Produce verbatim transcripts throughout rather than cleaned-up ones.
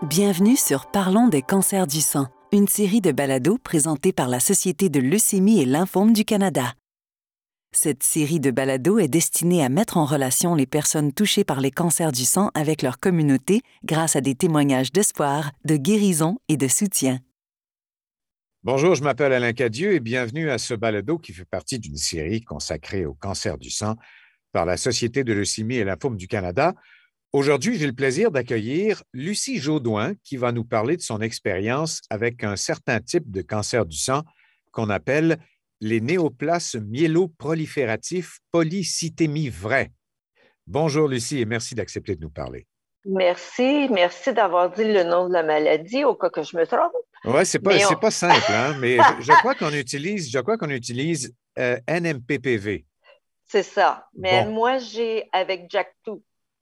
Bienvenue sur Parlons des cancers du sang, une série de balados présentée par la Société de leucémie et lymphome du Canada. Cette série de balados est destinée à mettre en relation les personnes touchées par les cancers du sang avec leur communauté grâce à des témoignages d'espoir, de guérison et de soutien. Bonjour, je m'appelle Alain Cadieux et bienvenue à ce balado qui fait partie d'une série consacrée au cancer du sang par la Société de leucémie et lymphome du Canada. Aujourd'hui, j'ai le plaisir d'accueillir Lucie Jaudoin qui va nous parler de son expérience avec un certain type de cancer du sang qu'on appelle les néoplasmes myéloprolifératifs polycythémie vraie. Bonjour Lucie et merci d'accepter de nous parler. Merci, merci d'avoir dit le nom de la maladie au cas que je me trompe. Oui, c'est pas, Mais c'est on... pas simple, hein, mais je, je crois qu'on utilise, je crois qu'on utilise euh, N M P P V. C'est ça. Mais Bon. moi, j'ai avec Jack deux.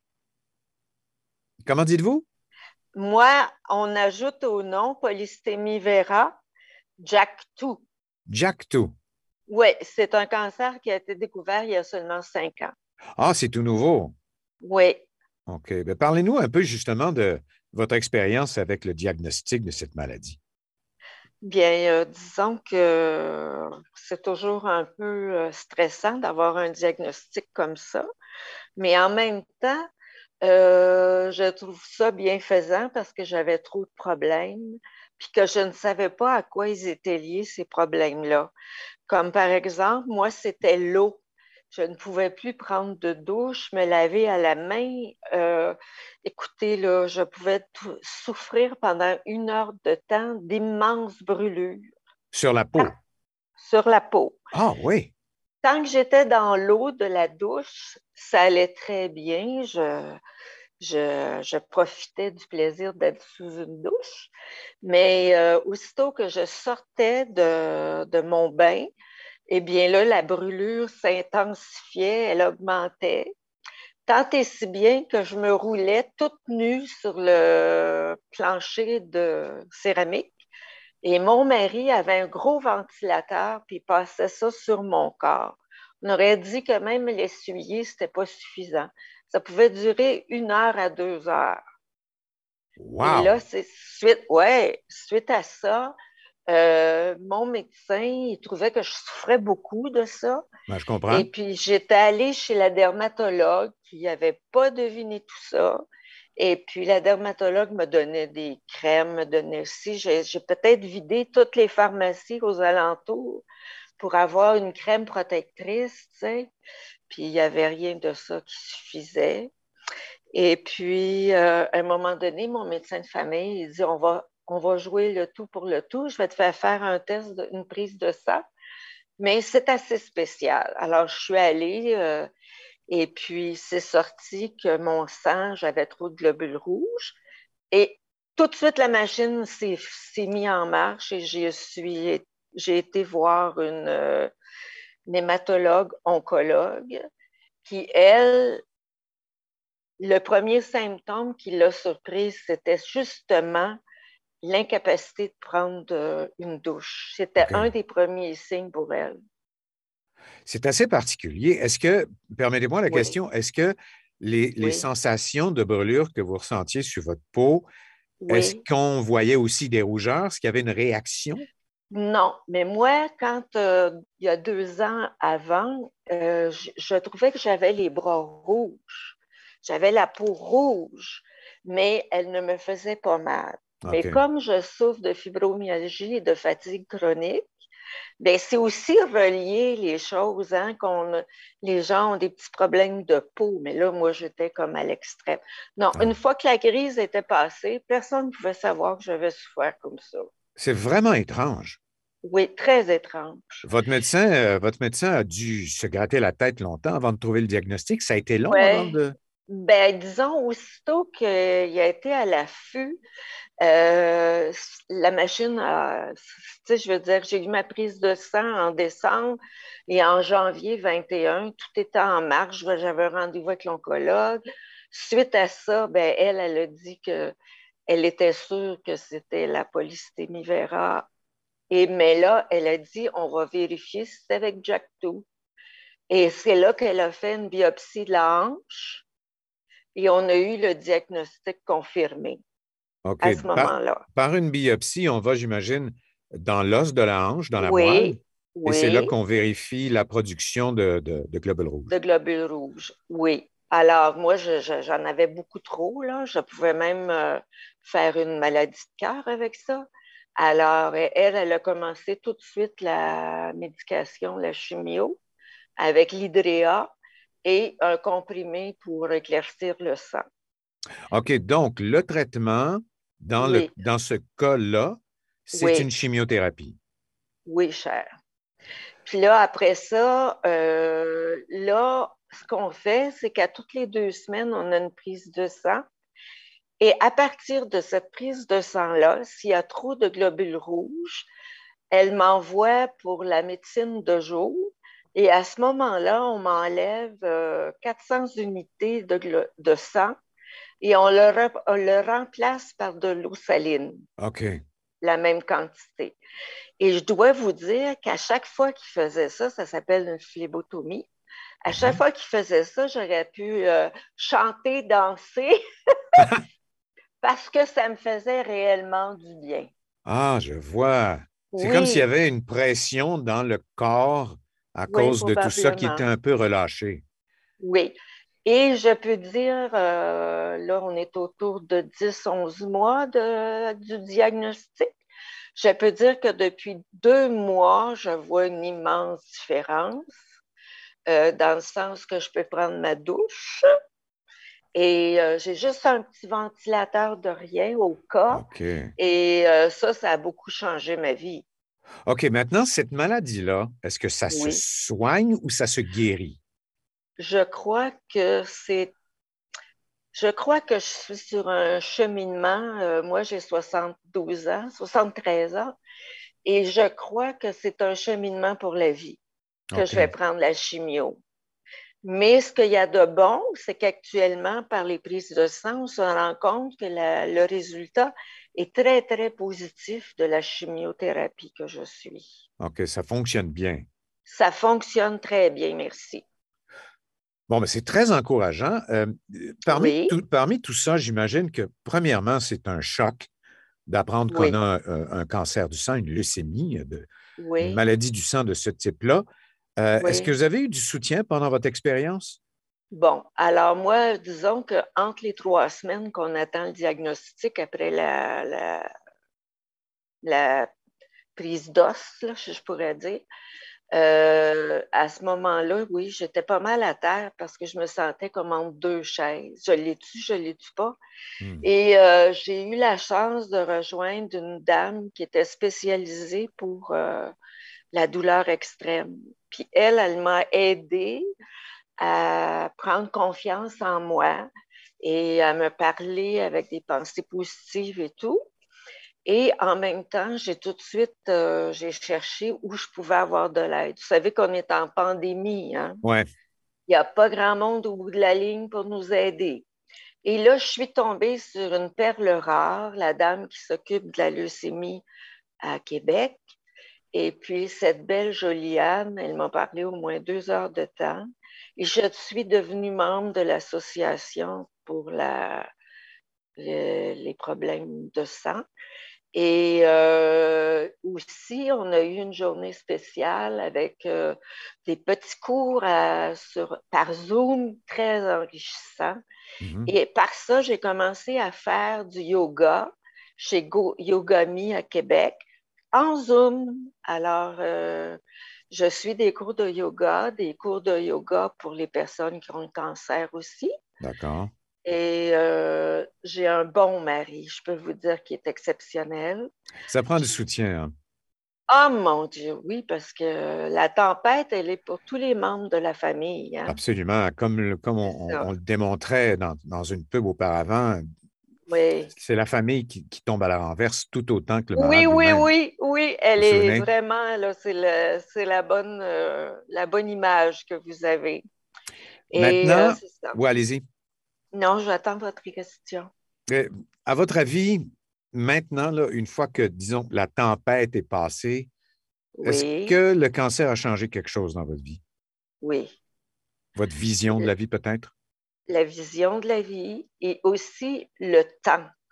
Comment dites-vous? Moi, on ajoute au nom polycythémie vera Jack deux. Jack deux. Oui, c'est un cancer qui a été découvert il y a seulement cinq ans. Ah, c'est tout nouveau. Oui. OK. Bien, parlez-nous un peu justement de votre expérience avec le diagnostic de cette maladie. Bien, euh, disons que c'est toujours un peu euh, stressant d'avoir un diagnostic comme ça, mais en même temps, euh, je trouve ça bienfaisant parce que j'avais trop de problèmes, puis que je ne savais pas à quoi ils étaient liés, ces problèmes-là. Comme par exemple, moi, c'était l'eau. Je ne pouvais plus prendre de douche, me laver à la main. Euh, écoutez, là, je pouvais tout- souffrir pendant une heure de temps d'immenses brûlures Sur la peau. sur la peau. Ah oui. Tant que j'étais dans l'eau de la douche, ça allait très bien. Je, je, je profitais du plaisir d'être sous une douche. Mais euh, aussitôt que je sortais de, de mon bain, eh bien là, la brûlure s'intensifiait, elle augmentait. Tant et si bien que je me roulais toute nue sur le plancher de céramique. Et mon mari avait un gros ventilateur, puis il passait ça sur mon corps. On aurait dit que même l'essuyer, ce n'était pas suffisant. Ça pouvait durer une heure à deux heures. Et là, Wow. c'est suite, ouais, suite à ça, euh, mon médecin, il trouvait que je souffrais beaucoup de ça. Ben, je comprends. Et puis, j'étais allée chez la dermatologue qui n'avait pas deviné tout ça. Et puis, la dermatologue me donnait des crèmes, me donnait aussi. J'ai, j'ai peut-être vidé toutes les pharmacies aux alentours pour avoir une crème protectrice, tu sais. Puis, il n'y avait rien de ça qui suffisait. Et puis, euh, à un moment donné, mon médecin de famille, il dit, on va, on va jouer le tout pour le tout. Je vais te faire faire un test, de, une prise de sang. Mais c'est assez spécial. Alors, je suis allée euh, et puis c'est sorti que mon sang, j'avais trop de globules rouges. Et tout de suite, la machine s'est, s'est mise en marche et j'ai, suis, j'ai été voir une, euh, une hématologue oncologue qui, elle, le premier symptôme qui l'a surprise, c'était justement l'incapacité de prendre euh, une douche. C'était un OK. des premiers signes pour elle. C'est assez particulier. Est-ce que, permettez-moi la Oui, question, est-ce que les, les oui, sensations de brûlure que vous ressentiez sur votre peau, est-ce oui. qu'on voyait aussi des rougeurs? Est-ce qu'il y avait une réaction? Non, mais moi, quand euh, il y a deux ans avant, euh, je, je trouvais que j'avais les bras rouges. J'avais la peau rouge, mais elle ne me faisait pas mal. Mais OK. comme je souffre de fibromyalgie et de fatigue chronique, ben c'est aussi relié les choses, hein, qu'on, les gens ont des petits problèmes de peau, mais là, moi, j'étais comme à l'extrême. Non, Ah. une fois que la crise était passée, personne ne pouvait savoir que j'avais souffert comme ça. C'est vraiment étrange. Oui, très étrange. Votre médecin, euh, votre médecin a dû se gratter la tête longtemps avant de trouver le diagnostic. Ça a été long avant Oui. de... Ben, disons, aussitôt qu'il a été à l'affût, euh, la machine a, tu sais, je veux dire, j'ai eu ma prise de sang en décembre et en janvier vingt et un, tout était en marche. J'avais un rendez-vous avec l'oncologue. Suite à ça, ben, elle, elle a dit que elle était sûre que c'était la polycythémie vera. Et, mais là, elle a dit, on va vérifier si c'est avec Jack deux. Et c'est là qu'elle a fait une biopsie de la hanche et on a eu le diagnostic confirmé. OK. à ce Par, moment-là. par une biopsie, on va, j'imagine, dans l'os de la hanche, dans la moelle, Oui, et c'est là oui, qu'on vérifie la production de, de, de globules de rouges. globules rouges, oui. Alors, moi, je- je- j'en avais beaucoup trop, là. Je pouvais même euh, faire une maladie de cœur avec ça. Alors, elle, elle a commencé tout de suite la médication, la chimio, avec l'hydréa et un comprimé pour éclaircir le sang. OK. Donc, le traitement, dans, le, Oui, dans ce cas-là, c'est une oui, chimiothérapie. oui, cher. Puis là, après ça, euh, là, ce qu'on fait, c'est qu'à toutes les deux semaines, on a une prise de sang. Et à partir de cette prise de sang-là, s'il y a trop de globules rouges, elle m'envoie pour la médecine de jour. Et à ce moment-là, on m'enlève euh, quatre cents unités de, de sang et on le, re- on le remplace par de l'eau saline, OK. la même quantité. Et je dois vous dire qu'à chaque fois qu'il faisait ça, ça s'appelle une phlébotomie. À chaque Mhm. fois qu'il faisait ça, j'aurais pu euh, chanter, danser, parce que ça me faisait réellement du bien. Ah, je vois. C'est comme s'il y Oui, avait une pression dans le corps à oui, cause de tout ça qui était probablement. un peu relâché. Oui. Et je peux dire, euh, là, on est autour de dix, onze mois de, du diagnostic. Je peux dire que depuis deux mois, je vois une immense différence, euh, dans le sens que je peux prendre ma douche et euh, j'ai juste un petit ventilateur de rien au cas. OK. Et euh, ça, ça a beaucoup changé ma vie. OK, maintenant, cette maladie-là, est-ce que ça se Oui. soigne ou ça se guérit? Je crois que c'est Je crois que je suis sur un cheminement. Euh, moi, j'ai soixante-douze ans, soixante-treize ans, et je crois que c'est un cheminement pour la vie, que je vais OK. prendre la chimio. Mais ce qu'il y a de bon, c'est qu'actuellement, par les prises de sang, on se rend compte que la- le résultat est très, très positif de la chimiothérapie que je suis. OK, ça fonctionne bien. Ça fonctionne très bien, merci. Bon, mais c'est très encourageant. Euh, parmi Oui, tout, parmi tout ça, j'imagine que, premièrement, c'est un choc d'apprendre qu'on oui, a un, un cancer du sang, une leucémie, de- une oui, maladie du sang de ce type-là. Euh, est-ce que oui. vous avez eu du soutien pendant votre expérience? Bon, alors moi, disons qu'entre les trois semaines qu'on attend le diagnostic après la, la, la prise d'os, là, je, je pourrais dire, euh, à ce moment-là, oui, j'étais pas mal à terre parce que je me sentais comme entre deux chaises. Je l'ai-tu, je l'ai-tu pas? Hmm. Et euh, j'ai eu la chance de rejoindre une dame qui était spécialisée pour euh, la douleur extrême. Puis elle, elle m'a aidée à prendre confiance en moi et à me parler avec des pensées positives et tout. Et en même temps, j'ai tout de suite, euh, j'ai cherché où je pouvais avoir de l'aide. Vous savez qu'on est en pandémie, hein? Ouais. Il n'y a pas grand monde au bout de la ligne pour nous aider. Et là, je suis tombée sur une perle rare, la dame qui s'occupe de la leucémie à Québec. Et puis, cette belle jolie âme, elle m'a parlé au moins deux heures de temps. Et je suis devenue membre de l'association pour la, le- les problèmes de sang. Et euh, aussi, on a eu une journée spéciale avec euh, des petits cours à- sur, par Zoom très enrichissants. Mhm. Et par ça, j'ai commencé à faire du yoga chez Go Yogami à Québec en Zoom. Alors, euh, je suis des cours de yoga, des cours de yoga pour les personnes qui ont le cancer aussi. D'accord. Et euh, j'ai un bon mari, je peux vous dire, qui est exceptionnel. Ça prend du Puis, soutien, hein. oh mon Dieu, oui, parce que la tempête, elle est pour tous les membres de la famille, hein. Absolument. Comme, le- comme C'est on, on- ça. on le démontrait dans, dans une pub auparavant, Oui. c'est la famille qui, qui tombe à la renverse tout autant que le Oui, malade oui, lui-même. oui, oui, Vous elle vous est souvenez? vraiment, là, c'est le, c'est la bonne, euh, la bonne image que vous avez. Et euh, Maintenant, c'est ça. oui, allez-y. Non, j'attends votre question. Euh, À votre avis, maintenant, là, une fois que, disons, la tempête est passée, est-ce Oui, que le cancer a changé quelque chose dans votre vie? oui. Votre vision de Le- la vie, peut-être? la vision de la vie et aussi le temps.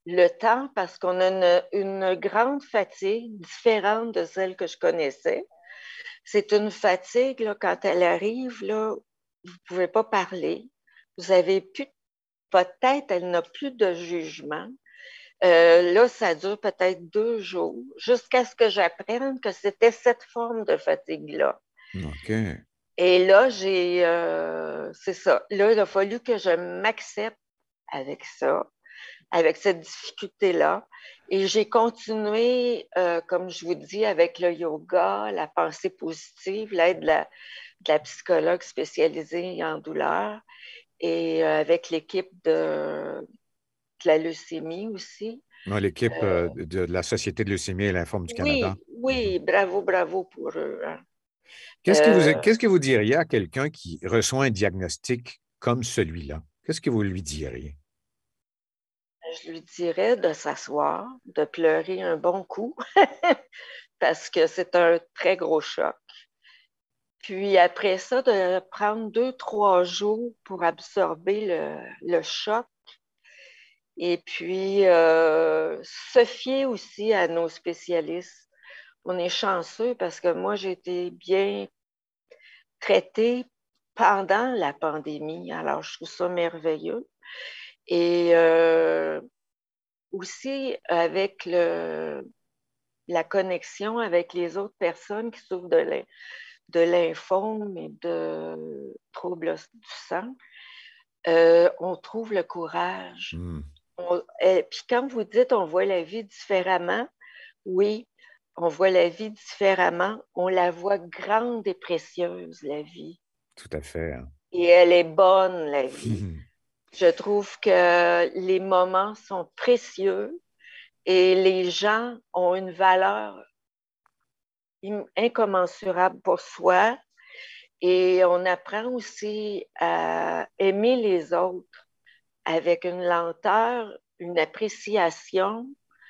le temps parce qu'on a une, une grande fatigue différente de celle que je connaissais. C'est une fatigue, là, quand elle arrive, là, vous ne pouvez pas parler. Vous avez plus, votre tête, elle n'a plus de jugement. Euh, là, ça dure peut-être deux jours jusqu'à ce que j'apprenne que c'était cette forme de fatigue-là. OK. Et là, j'ai, euh, c'est ça. Là, il a fallu que je m'accepte avec ça, avec cette difficulté-là. Et j'ai continué, euh, comme je vous dis, avec le yoga, la pensée positive, l'aide de la, de la psychologue spécialisée en douleur et euh, avec l'équipe de, de la leucémie aussi. Moi, l'équipe Euh, euh, de, de la Société de leucémie et lymphome du Canada. oui, oui, bravo, bravo pour eux. Hein. Qu'est-ce que vous, Euh, qu'est-ce que vous diriez à quelqu'un qui reçoit un diagnostic comme celui-là? Qu'est-ce que vous lui diriez? je lui dirais de s'asseoir, de pleurer un bon coup, parce que c'est un très gros choc. Puis après ça, de prendre deux, trois jours pour absorber le, le choc. Et puis, euh, se fier aussi à nos spécialistes. On est chanceux parce que moi, j'ai été bien traitée pendant la pandémie. Alors, je trouve ça merveilleux. Et euh, aussi avec le, la connexion avec les autres personnes qui souffrent de, de lymphome et de troubles du sang, euh, on trouve le courage. Mm. On, et puis quand vous dites on voit la vie différemment, oui, on voit la vie différemment. On la voit grande et précieuse, la vie. Tout à fait. Hein. Et elle est bonne, la vie. Je trouve que les moments sont précieux et les gens ont une valeur incommensurable pour soi. Et on apprend aussi à aimer les autres avec une lenteur, une appréciation.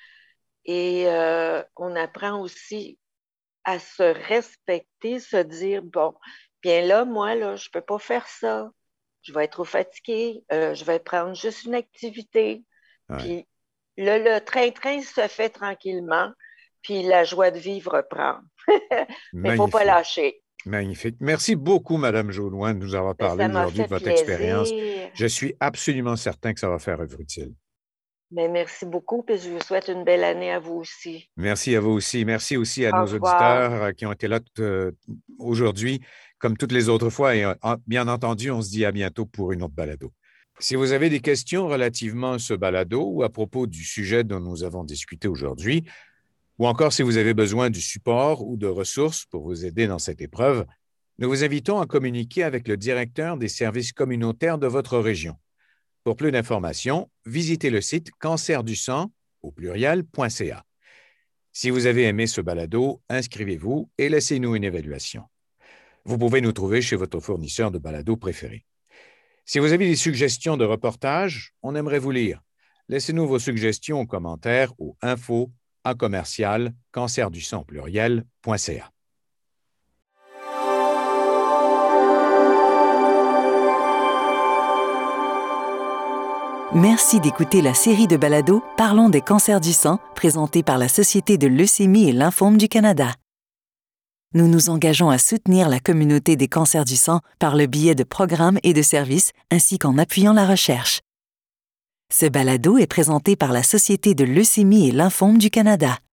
Et euh, on apprend aussi à se respecter, se dire, bon, bien là, moi, là, je ne peux pas faire ça. Je vais être trop fatiguée. Euh, je vais prendre juste une activité. Ouais. Puis le, le train-train se fait tranquillement. Puis la joie de vivre reprend. Mais il ne faut pas lâcher. Magnifique. Merci beaucoup, Madame Jodoin, de nous avoir parlé aujourd'hui de votre plaisir. expérience. Je suis absolument certain que ça va faire œuvre utile. Mais merci beaucoup, puis je vous souhaite une belle année à vous aussi. Merci à vous aussi. Merci aussi à Au nos revoir. auditeurs qui ont été là euh, aujourd'hui, comme toutes les autres fois. Et euh, bien entendu, on se dit à bientôt pour une autre balado. Si vous avez des questions relativement à ce balado ou à propos du sujet dont nous avons discuté aujourd'hui, ou encore si vous avez besoin du support ou de ressources pour vous aider dans cette épreuve, nous vous invitons à communiquer avec le directeur des services communautaires de votre région. Pour plus d'informations, visitez le site cancer du sang au pluriel point c a. Si vous avez aimé ce balado, inscrivez-vous et laissez-nous une évaluation. Vous pouvez nous trouver chez votre fournisseur de balado préféré. Si vous avez des suggestions de reportages, on aimerait vous lire. Laissez-nous vos suggestions ou commentaires au info à commercial cancer du sang pluriel point c a. Merci d'écouter la série de balados Parlons des cancers du sang, présentée par la Société de leucémie et lymphome du Canada. Nous nous engageons à soutenir la communauté des cancers du sang par le biais de programmes et de services, ainsi qu'en appuyant la recherche. Ce balado est présenté par la Société de leucémie et lymphome du Canada.